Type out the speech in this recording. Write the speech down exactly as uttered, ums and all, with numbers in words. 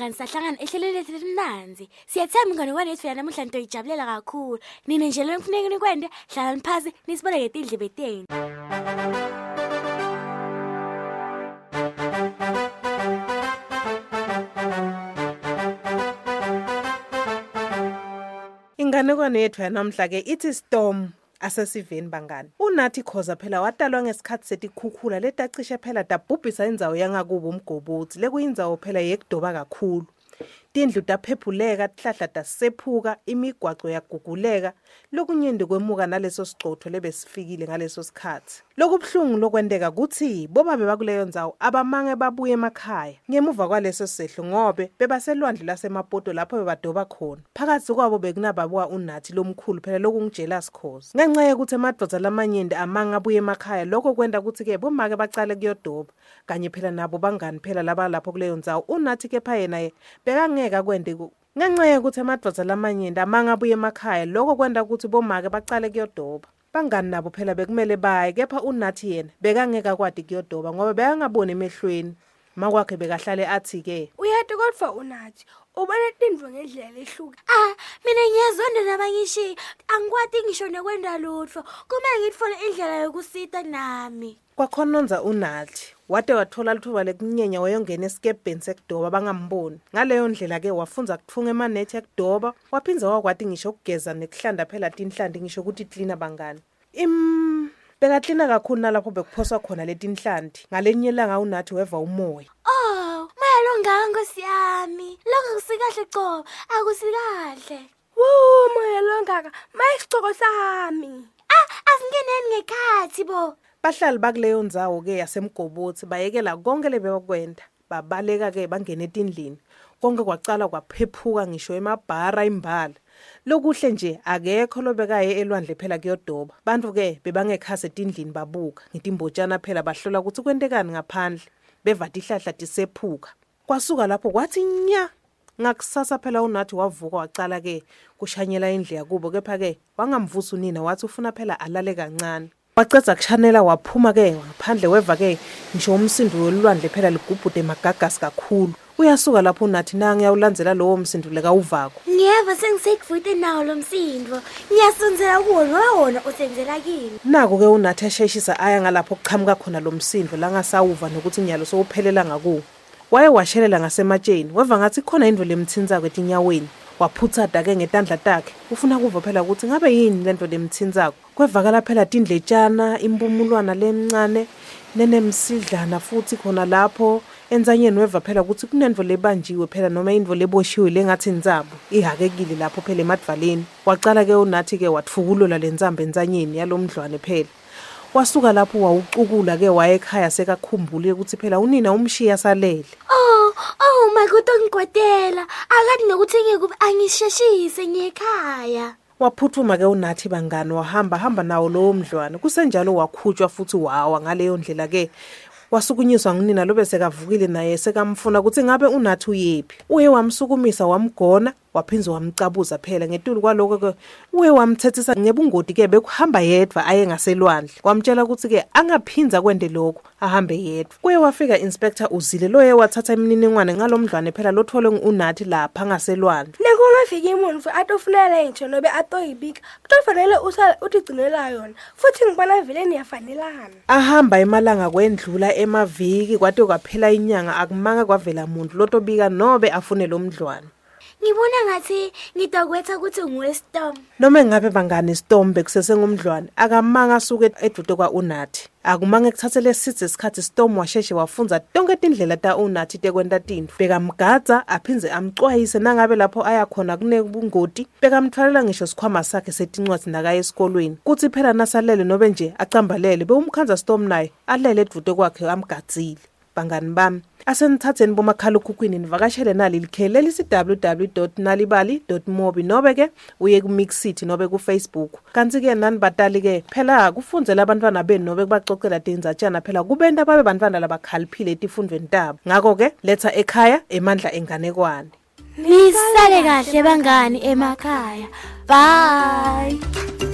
bangani sahlangana ehlelweni lethu lemnanzi. Siyathemba ingane kwane yethu namuhla into ijabulela kakhulu. Nina nje lo kufuneka nikwende hlalani phansi nisibone ngetindlebe tenu. Inganekwane yethu yanamhla ke ithi Storm asesiveni bangani. Unathi Khoza phela watalwa ngesikhathi setikhukhula letacishe phela dabhubhisa indzawo yangakubo uMgobodzi lekuyindzawo phela yekudoba kakhulu. Tindlu taphephuleka, tihlahla tasephuka, imigwaco yaguguleka, lokunyende kwemuka naleso sigcotho lebesifikile ngaleso sikhathi. Lokubhlungu lokwendeka kuthi boba bebakuleyo ndzawo abamange babuye emakhaya ngemuva kwaleso sehlo ngobe bebaselwandle lasemapoto lapho bebadoba khona. Phakathi kwabo bekunababuka uNathi lomkhulu phela lokungijela sikhozi. Ngenxa yokuthi amadvodza lamanyende amanga abuye emakhaya lokho kwenda ukuthi ke bomake bacale kuyodoba kanye phela nabo bangani phela laba lapho kuleyo ndzawo uNathi kepha yena ye bekangeka kwende ku ngenxa yokuthi amadvodza lamanyende amanga abuye emakhaya lokho kwenda ukuthi bomake bacale kuyodoba. Bangani nabo phela bekumele baye kepha uNathi yena bekangeka kwadi kuyodoba ngoba bekangaboni emehlweni. Makwakhe bekahlale athi ke uyati kodwa uNathi ubone tindvo ngendlela ehluka. Ah mina ngiyazonda nabangishi angikwati ngisho nekwenda lutho kumele ngitfole indlela yokusita nami. Kwakhononza uNathi wade wathola lithuba lekunyenya wayongena esikebheni sekudoba bangamboni. Ngaleyo ndlela ke wafunza kuthunga emanethi ekudoba waphinza wakwati ngisho ukugeza nekuhlanda phela tinhlandi ngisho ukuthi cleaner bangani. Im bekaklina kakhulu nalapho bekuphoswa khona letinhlandi. Ngalenye ilanga uNathi weva umoya. Oh, mayalonganga Nkosi yami. Longa kusikahle Cobo, akusikahle. Woo, mayalongaka, mayisicoko sami. Ah, asingeneni ngekhathi bo. Bahlali bakuleyo ndzawo ke yaseMgobodzi bayekela konke lebekwenda. Babaleka ke bangena etindlini. Konke kwacala kwaphephuka ngisho emabhara imbala. Lokuhle nje akekho lobekaye elwandle phela kuyodoba. Bantu ke bebangekhase etindlini babuka ngitimbotshana phela bahlola ukuthi kwentekani ngaphandle. Bevati ihlahla tisephuka. Kwasuka lapho kwathi nya. Ngakusasa phela uNathi wavuka wacala ke kushanyela indle yakubo kepha ke wangamvusa unina wathi ufuna phela alale kancane. Wacedza kushanela waphuma ke ngaphandle weva ke ngisho umsindo welwandle phela ligubhude emagagasi kakhulu. Uyasuka lapho uNathi nanga ngiyawulandzela lowo msindo leka uvako. Ngiyeva sengisekuvute nawo lo msindo. Ngiyasondzela kuwona wona usenzela kimi. Nako ke uNathi esheshisa aya ngalapho kuchamuka khona lo msindo la ngasawuva nokuthi nyalo sowuphelela ngakuwo. Waye washelela ngasematsheni weva ngathi khona indvo lemthinza kwetinyaweni. Waphutha ke ngetandla takhe ufuna kuva phela ukuthi ngabe yini lento lemthinzako. Kwevakala phela tindletshana impumulwana lemncane nenemsidlana futhi khona lapho enzanyeni weva phela ukuthi kunendvo lebanjiwe phela noma indvo leboshiwe lengathi inzabo ihakekile lapho phela emadvaleni. Wacala ke uNathi ke watfukulula lenzamba enzanyeni yalomdlwane phela. Wasuka lapho wawucukula ke waye ekhaya sekakhumbule ukuthi phela unina umshiya salele. Oh, oh my God ongigwedela. Akade nokuthi ngeke angisheshise ngekhaya. Waphuthuma ke uNathi bangani wahamba hamba nawo lowo mdlwane. Kusenjalo wakhutshwa futhi wawa ngaleyo ndlela ke. Wasukunyiswa ngunina lobe sekavukile naye sekamfuna ukuthi ngabe uNathi uyephi. Uye wamsukumisa wamgona waphinza wamcabuza phela ngetulu kwaloko ke uye wamthethisa ngebungodi ke bekuhamba yedwa aye ngaselwandle. Wamtshela ukuthi ke angaphinza kwende lokho ahambe yedwa. Kuye wafika inspector Uzile loye wathatha imininingwane ngalomdlwane phela lothole uNathi lapha ngaselwandle. Nekungafika imuntu atofunela nje nobe atoyibika kufanele usala utigcinela yona futhi ngibona vele niyafanelana. Ahamba emalanga kwendlula emaviki kwade kwaphela inyanga akumanga kwavela umuntu lotobika nobe afune lo mdlwane. Ngibona ngathi ngidogwetha ukuthi nguStorm. Noma ngabe bangani Storm bekusese ngumdlwane akamanga asuke edude kwa uNathi. Akumange kuthathele sithi isikhathi Storm washeshe wafunza tonke indlela ta uNathi tekwenta tindlu. Bekamgadza aphinze amcwayise nangabe lapho aya khona kunebungoti. Bekamthwalela ngisho sikhwama sakhe setincwadi nakaye esikolweni. Kuthi phela nasalele nobe nje acambalele bewumkhanza Storm naye alele edude kwakhe amgadzile. Bangani bami asenithatheni bomakhalekhukhwini nivakashele nali likhele lisi w w w dot nalibali dot mobi nobe ke uye ku Mixit nobe ku Facebook. Kanti ke nani batali ke phela kufundzela abantwana benu nobe kubaxoxela tindzatshana phela kubenta babe bantwana labakhaliphile etifundweni tabo. Ngakho ke letha ekhaya emandla enganekwane. Nisale kahle bangani emakhaya. Bye.